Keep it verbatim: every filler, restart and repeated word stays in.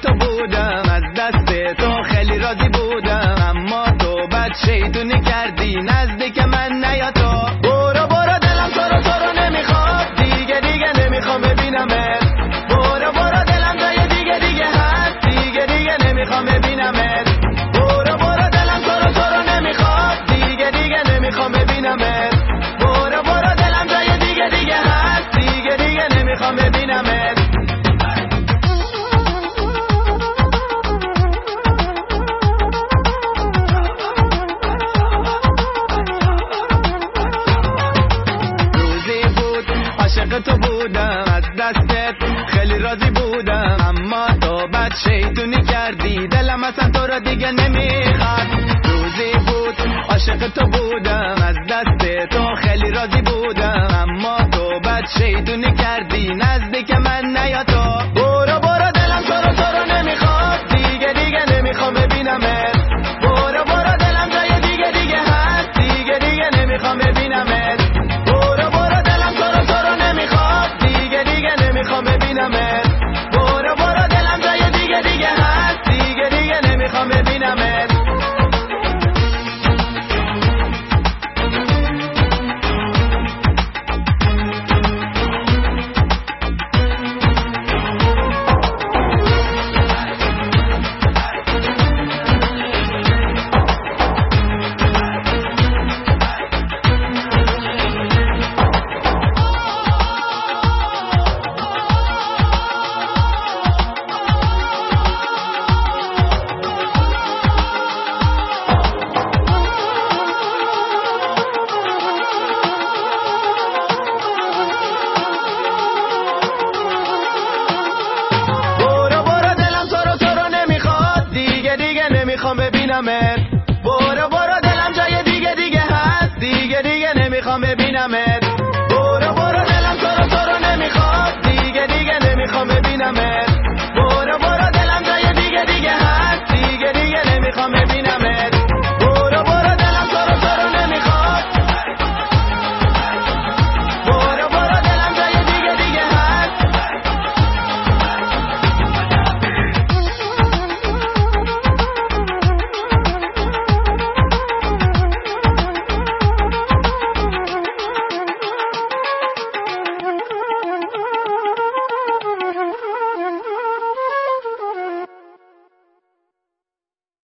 تو بودم، از دست تو خیلی راضی بودم، اما تو بد شیطونی کردی نزدیک من نیا تو. برو برو دلم تو رو تو رو نمیخواد، دیگه دیگه نمیخوام ببینمت. برو برو دلم جای دیگه دیگه هست، دیگه دیگه نمیخوام ببینمت. برو برو دلم تو رو تو رو نمیخواد، دیگه دیگه نمیخوام ببینمت. برو برو دلم جای دیگه دیگه هست، دیگه دیگه نمیخوام ببینمت. عاشق تو بودم، از دستت خیلی راضی بودم، اما تو بد شیطونی کردی دلم اصلا تو را دیگه نمیخواد. روزی بود عاشق تو بودم، از دست تو خیلی راضی بودم، اما تو بد شیطونی کردی نزدیک من نیا تو. برو برو دلم تو رو تو رو نمیخواد، دیگه دیگه نمیخوام ببینمت. برو برو دلم جای دیگه دیگه هست، دیگه دیگه نمیخوام ببینمت. نمیخوام ببینمت. برو برو دلم جای دیگه دیگه هست، دیگه دیگه نمیخوام ببینمت. نمیخوام ببینمت. برو برو دلم جای دیگه دیگه هست، دیگه دیگه نمیخوام ببینمت. برو برو دلم تو رو تو رو نمیخواد، دیگه دیگه نمیخوام ببینمت.